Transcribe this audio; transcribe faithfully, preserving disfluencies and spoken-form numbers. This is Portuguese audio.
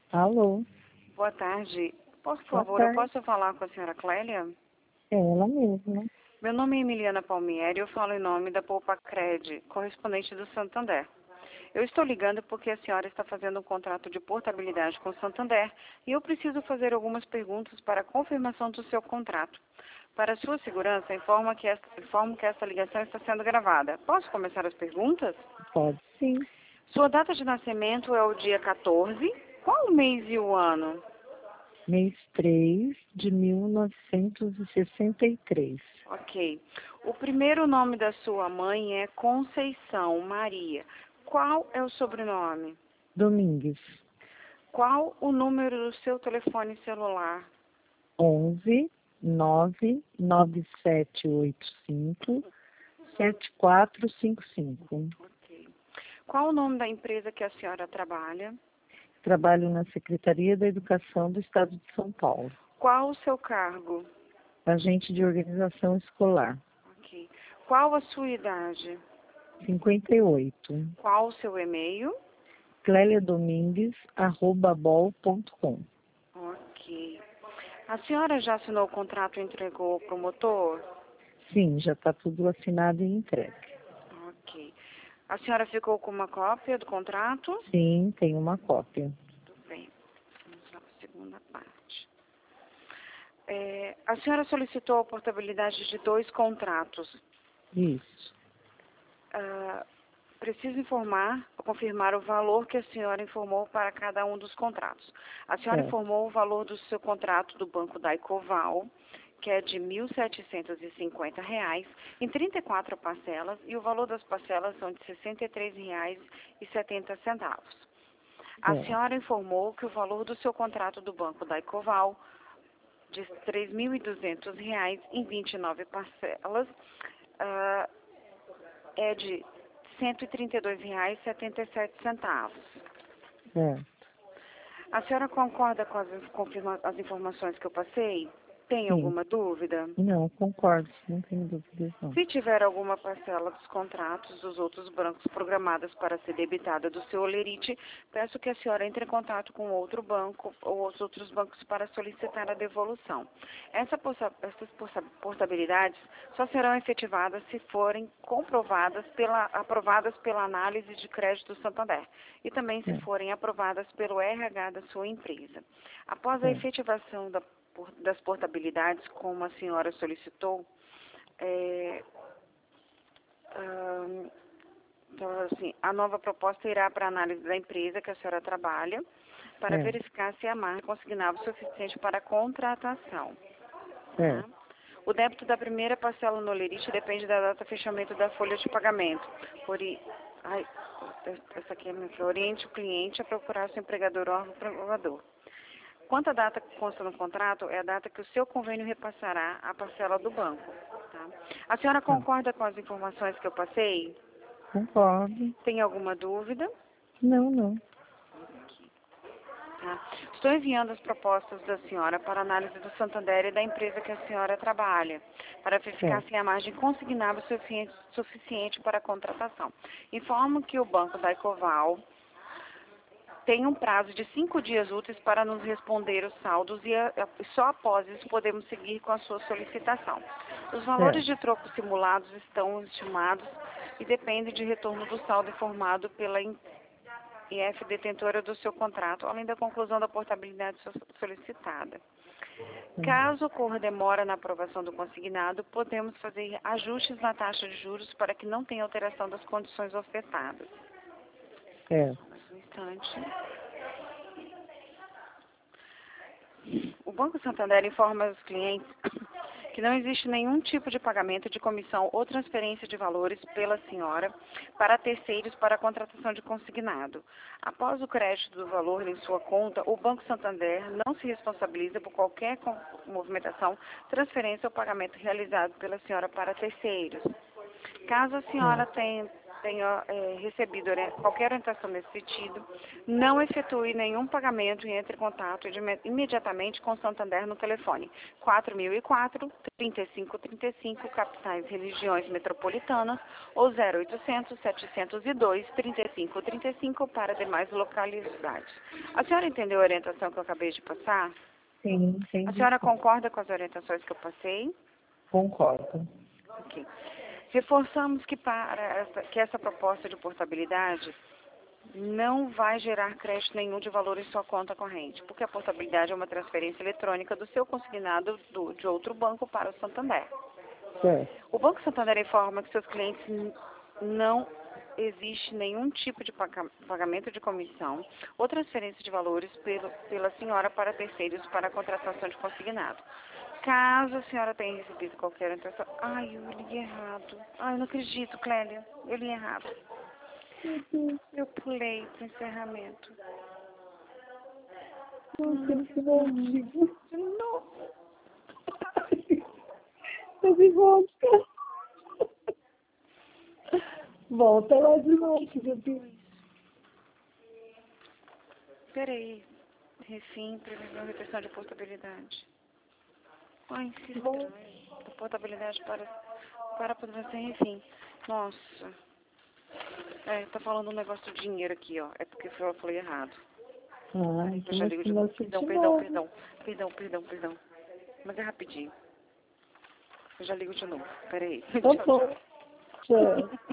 Alô, Boa tarde. Por boa favor, eu tarde. posso falar com a senhora Clélia? É ela mesma. Meu nome é Emiliana Palmieri e eu falo em nome da Poupa Cred, correspondente do Santander. Eu estou ligando porque a senhora está fazendo um contrato de portabilidade com o Santander e eu preciso fazer algumas perguntas para a confirmação do seu contrato. Para sua segurança, informo que esta, informo que esta ligação está sendo gravada. Posso começar as perguntas? Pode sim. Sua data de nascimento é o dia quatorze. Qual o mês e o ano? Mês três de mil novecentos e sessenta e três. Ok. O primeiro nome da sua mãe é Conceição Maria. Qual é o sobrenome? Domingues. Qual o número do seu telefone celular? onze nove nove sete oito cinco sete quatro cinco cinco. Ok. Qual o nome da empresa que a senhora trabalha? Trabalho na Secretaria da Educação do Estado de São Paulo. Qual o seu cargo? Agente de organização escolar. Ok. Qual a sua idade? cinquenta e oito. Qual o seu e-mail? clélia domingues arroba bol ponto com. Ok. A senhora já assinou o contrato e entregou ao promotor? Sim, já está tudo assinado e entregue. Ok. A senhora ficou com uma cópia do contrato? Sim, tem uma cópia. Tudo bem. Vamos lá para a segunda parte. É, a senhora solicitou a portabilidade de dois contratos. Isso. Ah, preciso informar, confirmar o valor que a senhora informou para cada um dos contratos. A senhora É. informou o valor do seu contrato do Banco da Ecoval, que é de mil setecentos e cinquenta reais, em trinta e quatro parcelas, e o valor das parcelas são de sessenta e três reais e setenta centavos. A É. senhora informou que o valor do seu contrato do Banco da Ecoval, de três mil e duzentos reais em vinte e nove parcelas, ah, é de cento e trinta e dois reais e setenta e sete centavos. É. A senhora concorda com as, confirma- as informações que eu passei? Tem Sim. alguma dúvida? Não, concordo, não tenho dúvidas não. Se tiver alguma parcela dos contratos dos outros bancos programadas para ser debitada do seu olerite, peço que a senhora entre em contato com outro banco ou os outros bancos para solicitar a devolução. Essa possa- essas possa- portabilidades só serão efetivadas se forem comprovadas pela, aprovadas pela análise de crédito do Santander e também se É. forem aprovadas pelo R H da sua empresa. Após a É. efetivação da por- das portabilidades, como a senhora solicitou, é, ahn, então, assim, a nova proposta irá para a análise da empresa que a senhora trabalha, para É. verificar se a margem consignava o suficiente para a contratação. É. Tá? O débito da primeira parcela no olerite depende da data de fechamento da folha de pagamento. Por i... Ai, essa aqui é minha que oriente o cliente a procurar seu empregador ou órgão provador. Quanto à data que consta no contrato, é a data que o seu convênio repassará a parcela do banco. Tá? A senhora Tá. concorda com as informações que eu passei? Concordo. Tem alguma dúvida? Não, não. Tá? Estou enviando as propostas da senhora para análise do Santander e da empresa que a senhora trabalha, para verificar Certo. se a margem consignável é suficiente, suficiente para a contratação. Informo que o Banco da Ecoval tem um prazo de cinco dias úteis para nos responder os saldos e a, a, só após isso podemos seguir com a sua solicitação. Os valores Certo. de troco simulados estão estimados e dependem de retorno do saldo informado pela I F detentora do seu contrato, além da conclusão da portabilidade solicitada. Caso ocorra demora na aprovação do consignado, podemos fazer ajustes na taxa de juros para que não tenha alteração das condições ofertadas. Certo. Mais um instante. O Banco Santander informa aos clientes que não existe nenhum tipo de pagamento de comissão ou transferência de valores pela senhora para terceiros para a contratação de consignado. Após o crédito do valor em sua conta, o Banco Santander não se responsabiliza por qualquer movimentação, transferência ou pagamento realizado pela senhora para terceiros. Caso a senhora tenha tenha é, recebido ori- qualquer orientação nesse sentido, não efetue nenhum pagamento e entre em contato de- imediatamente com o Santander no telefone quatro mil e quatro, trinta e cinco trinta e cinco, capitais regiões metropolitanas, ou zero oitocentos, setecentos e dois, trinta e cinco trinta e cinco para demais localidades. A senhora entendeu a orientação que eu acabei de passar? Sim, A entendi. senhora Sim. concorda com as orientações que eu passei? Concordo. Ok. Reforçamos que, para essa, que essa proposta de portabilidade não vai gerar crédito nenhum de valor em sua conta corrente, porque a portabilidade é uma transferência eletrônica do seu consignado do, de outro banco para o Santander. Certo. O Banco Santander informa que seus clientes n- não existe nenhum tipo de paga- pagamento de comissão ou transferência de valores pelo, pela senhora para terceiros para a contratação de consignado. Caso a senhora tenha recebido qualquer orientação... Ai, eu li errado. Ai, eu não acredito, Clélia. Eu li errado. Eu pulei para o encerramento. Nossa, ele se voltou. De novo. Eu me volta. Volta lá de novo, meu Deus. Peraí. Refim, previsão, retenção de portabilidade. Ai, que Bom. estranho. Da portabilidade para, para poder ser refim. Nossa. É, tá falando um negócio de dinheiro aqui, ó. É porque eu falei errado. Ah, Eu então já vai ligo ser de novo. nosso Perdão, de perdão, novo. perdão. Perdão, perdão, perdão. Mas é rapidinho. Eu já ligo de novo. Peraí. Tá bom. Tchau.